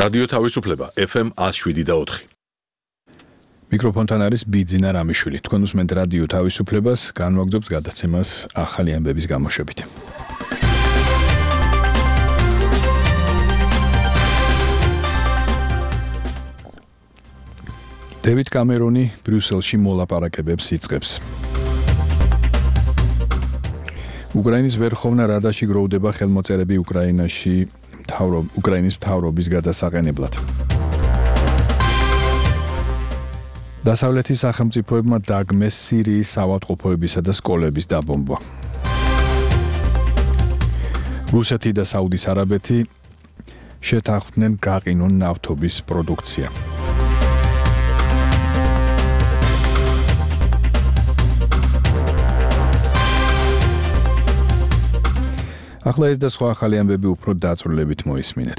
რადიო თავისუფლება FM 107.4. მიკროფონთან არის ბიძინა რამიშვილი. თქვენ უსმენთ რადიო თავისუფლებას, განვაგრძობს გადაცემას ახალი ამბების გამოშვებით. დევიდ კამერონი ბრიუსელში მოლაპარაკებებს იწყებს. უკრაინის ვერხოვნა რადაში გროვდება ხელმოწერები უკრაინის მთავრობის გადასაყენებლად. დასავლეთის სახელმწიფოებმა დაგმეს სირიის საავადმყოფოებისა და სკოლების დაბომბვა. რუსეთი და საუდის არაბეთი შეთანხმდნენ გაყინონ ნავთობის პროდუქცია. ახლა ეს და სხვა ახალი ამბები უფრო დაწვრილებით მოისმინეთ.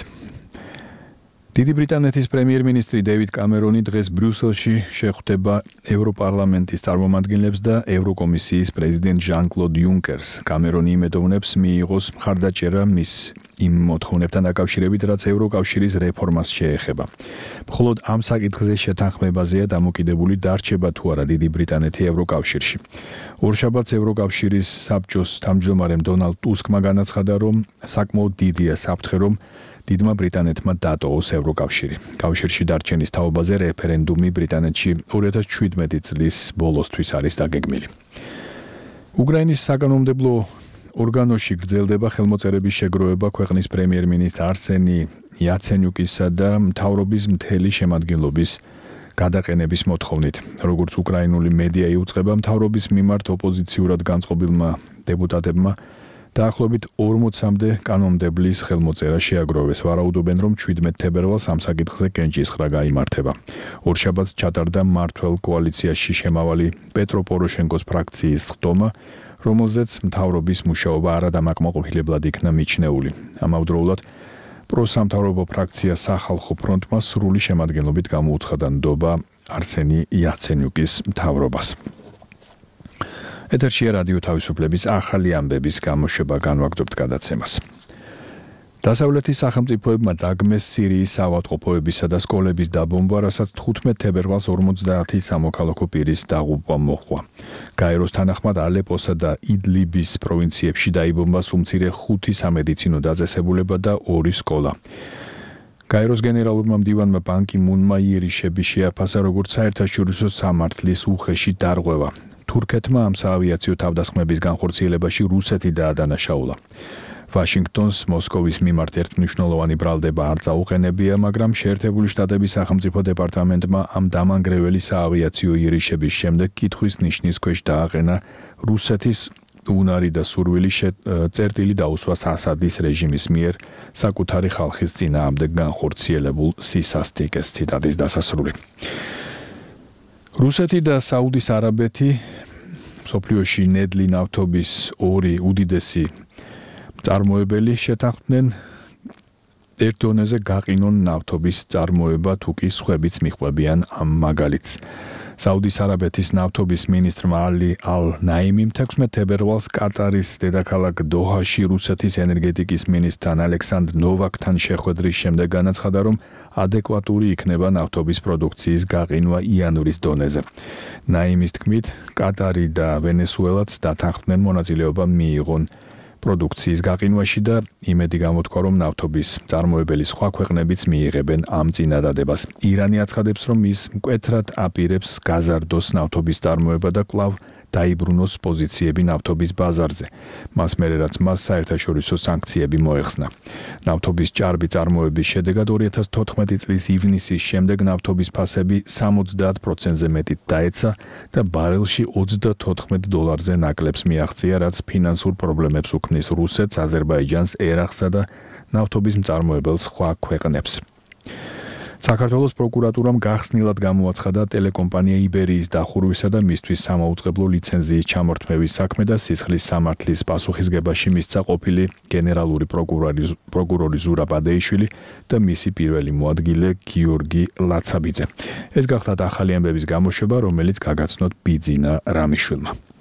დიდი ბრიტანეთის პრემიერ-მინისტრი დევიდ კამერონი დღეს ბრიუსელში შეხვდება ევროპარლამენტის წარმომადგენლებს და ევროკომისიის პრეზიდენტ ჟან-კლოდ იუნკერს. კამერონი იმედოვნებს მიიღოს მხარდაჭერა მის იმ მოთხოვნებთან დაკავშირებით, რაც ევროკავშირის რეფორმას შეეხება. მხოლოდ ამ საკითხზე შეთანხმებაზეა დამოკიდებული დარჩება თუ არა დიდი ბრიტანეთი ევროკავშირში. ორშაბათს ევროკავშირის საბჭოს თავმჯდომარემ დონალდ ტუსკმა განაცხადა, რომ საკმაოდ დიდია საფრთხე, რომ დიდმა ბრიტანეთმა დატოვოს ევროკავშირი. კავშირში დარჩენის თაობაზე რეფერენდუმი ბრიტანეთში 2017 წლის ბოლოსთვის არის დაგეგმილი. უკრაინის საკანონმდებლო ორგანოში გრძელდება ხელმოწერების შეგროვება ქვეყნის პრემიერ-მინისტრ არსენი იაცენიუკისა და მთავრობის მთელი შემადგენლობის გადაყენების მოთხოვნით. როგორც უკრაინული მედია იუწყება, მთავრობის მიმართ ოპოზიციურად განწყობილმა დეპუტატებმა დაახლოებით 40-მდე კანონმდებლის ხელმოწერა შეაგროვეს. ვარაუდობენ, რომ 17 თებერვალს ამ საკითხზე კენჭისყრა გაიმართება. ორშაბათს ჩატარდა მმართველ კოალიციაში შემავალი პეტრო პოროშენკოს ფრაქციის ხდომა, რომელზეც მთავრობის მუშაობა არადამაკმაყოფილებლად იქნა მიჩნეული. ამავდროულად პროსამთავრობო ფრაქცია სახალხო ფრონტმა სრული შემადგენლობით გამოუცხადა ნდობა არსენი იაცენიუკის მთავრობას. ეთერშია რადიო თავისუფლების ახალი ამბების გამოშვება, განვაგრძობთ გადაცემას. დასავლეთის სახელმწიფოებმა დაგმეს სირიის საავადმყოფოებისა და სკოლების დაბომბვა, რასაც 15 თებერვალს 50 სამოქალაქო პირის დაღუპვა მოჰყვა. გაეროს თანახმად ალეპოსა და იდლიბის პროვინციებში დაიბომბა უმცირე 5 სამედიცინო დაწესებულება და 2 სკოლა. გაეროს გენერალურმა მდივანმა ბან კი მუნმა იერიშები შეაფასა, როგორც საერთაშორისო სამართლის უხეში დარღვევა. თურქეთმა ამ საავიაციო თავდასხმების განხორციელებაში რუსეთი დაადანაშაულა. ვაშინგტონს მოსკოვის მიმართ ერთმნიშვნელოვანი ბრალდება არ წაუყენებია, მაგრამ შეერთებული შტატების სახელმწიფო დეპარტამენტმა ამ დამანგრეველი საავიაციო იერიშების შემდეგ კითხვის ნიშნის ქვეშ დააყენა რუსეთის უნარი და სურვილი წერტილი დაუსვას ასადის რეჟიმის მიერ საკუთარი ხალხის წინააღმდეგ განხორციელებულ სისასტიკეს. ციტატის დასასრული. რუსეთი და საუდის არაბეთი მსოფლიოში ნედლი ნავთობის 2 უდიდესი წარმოებელი შეთანხმდნენ ერთ დონეზე გაყინონ ნავთობის წარმოება, თუ კი სხვებიც მიჰყვებიან ამ მაგალითს. საუდის არაბეთის ნავთობის მინისტრმა ალი ალ-ნაიმიმ 16 თებერვალს კატარის დედაქალაქ დოჰაში რუსეთის ენერგეტიკის მინისტრთან ალექსანდრ ნოვაკთან შეხვედრის შემდეგ განაცხადა, რომ ადეკვატური იქნება ნავთობის პროდუქციის გაყინვა იანვრის დონეზე. ნაიმის თქმით, კატარი და ვენესუელაც დათანხმდნენ მონაწილეობა მიიღონ პროდუქციის გაყინვაში და იმედი გამოთქვა, რომ ნავთობის წარმოებელი სხვა ქვეყნებიც მიიღებენ ამ წინადადებას. ირანი აცხადებს, რომ ის მკვეთრად აპირებს გაზარდოს ნავთობის წარმოება და კვლავ დაიბრუნოს პოზიციები ნავთობის ბაზარზე. მას მერე რაც მას საერთაშორისო სანქციები მოეხსნა. ნავთობის ჭარბი წარმოების შედეგად 2014 წლის ივნისის შემდეგ ნავთობის ფასები 70%-ზე მეტით დაეცა და ბარელში $34 ნაკლებს მიაღწია, რაც ფინანსურ პრობლემებს უქმნის რუსეთს, აზერბაიჯანს, ერაყსა და ნავთობის მწარმოებელ სხვა ქვეყნებს. საქართველოს პროკურატურამ გახსნილად გამოაცხადა ტელეკომპანია იბერიის დახურვისა და მისთვის სამაუწყებლო ლიცენზიის ჩამორთმევის საქმე და სისხლის სამართლის პასუხისგებაში მისცა ყოფილი გენერალური პროკურორი ზურაბ ადეიშვილი და მისი პირველი მოადგილე გიორგი ლაცაბიძე. ეს გახლავთ ახალი ამბების გამოშვება, რომელიც გაგაცნოთ ბიძინა რამიშვილმა.